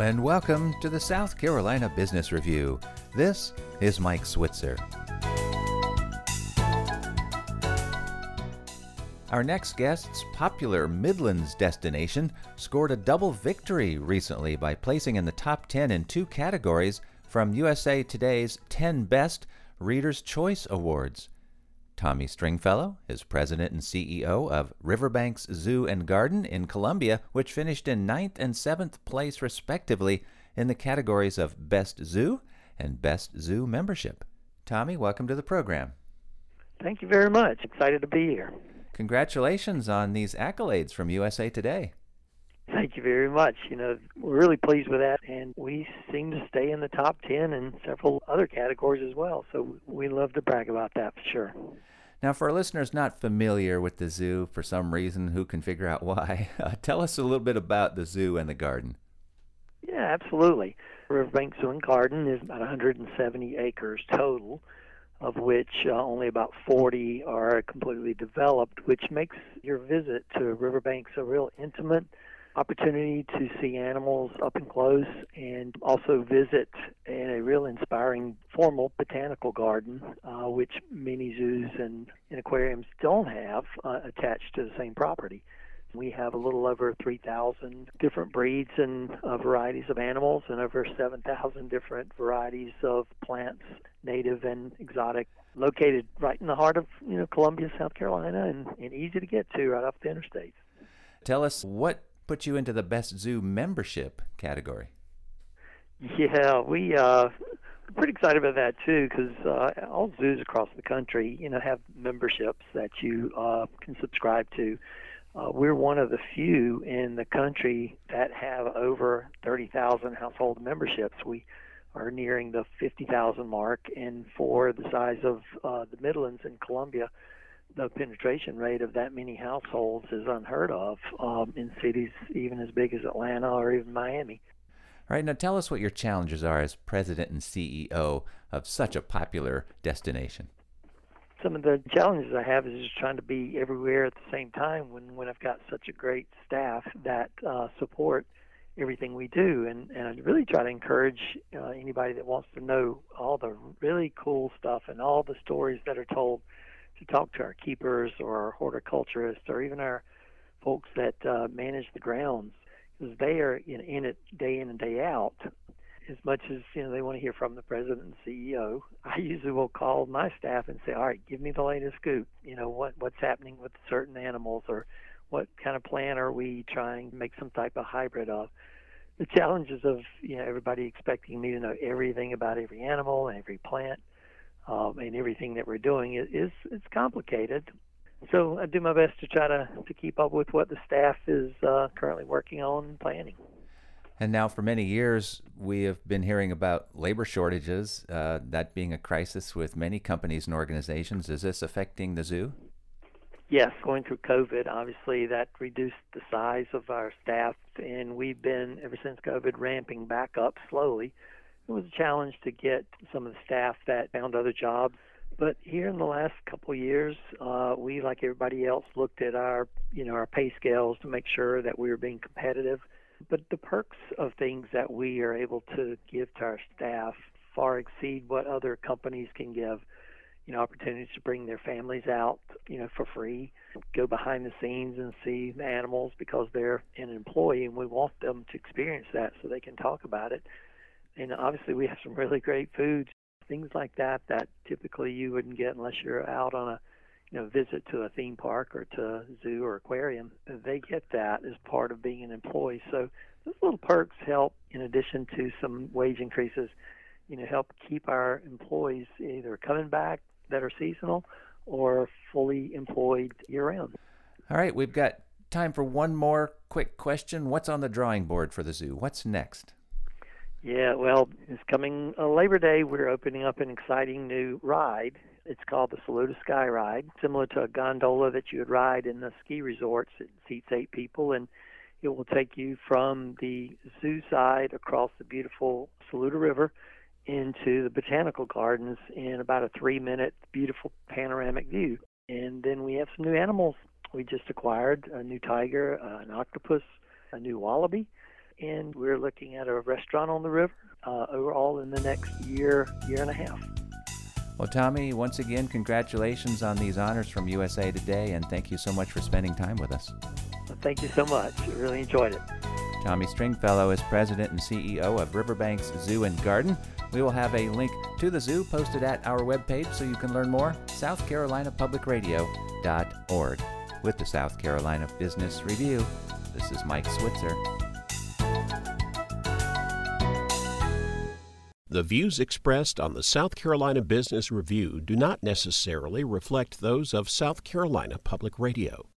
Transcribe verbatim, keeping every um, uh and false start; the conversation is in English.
and welcome to the South Carolina Business Review. This is Mike Switzer. Our next guest's popular Midlands destination scored a double victory recently by placing in the top ten in two categories from U S A Today's ten Best Reader's Choice Awards. Tommy Stringfellow is president and C E O of Riverbanks Zoo and Garden in Columbia, which finished in ninth and seventh place respectively in the categories of Best Zoo and Best Zoo Membership. Tommy, welcome to the program. Thank you very much. Excited to be here. Congratulations on these accolades from U S A Today. Thank you very much. You know, we're really pleased with that, and we seem to stay in the top ten in several other categories as well, so we love to brag about that for sure. Now, for our listeners not familiar with the zoo for some reason, who can figure out why, uh, tell us a little bit about the zoo and the garden. Yeah, absolutely. Riverbanks Zoo and Garden is about one hundred seventy acres total, of which uh, only about forty are completely developed, which makes your visit to Riverbanks a real intimate opportunity to see animals up and close and also visit in a real inspiring formal botanical garden, uh, which many zoos and, and aquariums don't have uh, attached to the same property. We have a little over three thousand different breeds and uh, varieties of animals and over seven thousand different varieties of plants, native and exotic, located right in the heart of you know Columbia, South Carolina, and, and easy to get to right off the interstate. Tell us what put you into the Best Zoo Membership category. Yeah, we uh, we're pretty excited about that too, because uh, all zoos across the country, you know, have memberships that you uh, can subscribe to. Uh, we're one of the few in the country that have over thirty thousand household memberships. We are nearing the fifty thousand mark, and for the size of uh, the Midlands and Columbia, the penetration rate of that many households is unheard of um, in cities even as big as Atlanta or even Miami. All right, now tell us what your challenges are as president and C E O of such a popular destination. Some of the challenges I have is just trying to be everywhere at the same time when, when I've got such a great staff that uh, support everything we do. And, and I really try to encourage uh, anybody that wants to know all the really cool stuff and all the stories that are told to talk to our keepers or our horticulturists or even our folks that uh, manage the grounds, because they are in, in it day in and day out. As much as you know, they want to hear from the president and C E O, I usually will call my staff and say, all right, give me the latest scoop. You know, what what's happening with certain animals, or what kind of plant are we trying to make some type of hybrid of. The challenges of you know everybody expecting me to know everything about every animal and every plant um, and everything that we're doing is, is it's complicated. So I do my best to try to, to keep up with what the staff is uh, currently working on and planning. And now for many years, we have been hearing about labor shortages, uh, that being a crisis with many companies and organizations. Is this affecting the zoo? Yes, going through COVID, obviously that reduced the size of our staff, and we've been, ever since COVID, ramping back up slowly. It was a challenge to get some of the staff that found other jobs. But here in the last couple of years, uh, we, like everybody else, looked at our, you know, our pay scales to make sure that we were being competitive. But the perks of things that we are able to give to our staff far exceed what other companies can give. You know, opportunities to bring their families out, you know, for free, go behind the scenes and see the animals because they're an employee, and we want them to experience that so they can talk about it. And obviously we have some really great foods, things like that, that typically you wouldn't get unless you're out on a you know, visit to a theme park or to a zoo or aquarium. They get that as part of being an employee. So those little perks help, in addition to some wage increases, you know, help keep our employees either coming back that are seasonal or fully employed year-round. All right, we've got time for one more quick question. What's on the drawing board for the zoo? What's next? Yeah, well, it's coming uh, Labor Day. We're opening up an exciting new ride. It's called the Saluda Sky Ride, similar to a gondola that you would ride in the ski resorts. It seats eight people, and it will take you from the zoo side across the beautiful Saluda River into the botanical gardens in about a three-minute beautiful panoramic view. And then we have some new animals. We just acquired a new tiger, uh, an octopus, a new wallaby, and we're looking at a restaurant on the river uh, overall in the next year, year and a half. Well, Tommy, once again, congratulations on these honors from U S A Today, and thank you so much for spending time with us. Well, thank you so much. I really enjoyed it. Tommy Stringfellow is president and C E O of Riverbanks Zoo and Garden. We will have a link to the zoo posted at our webpage so you can learn more, south carolina public radio dot org. With the South Carolina Business Review, this is Mike Switzer. The views expressed on the South Carolina Business Review do not necessarily reflect those of South Carolina Public Radio.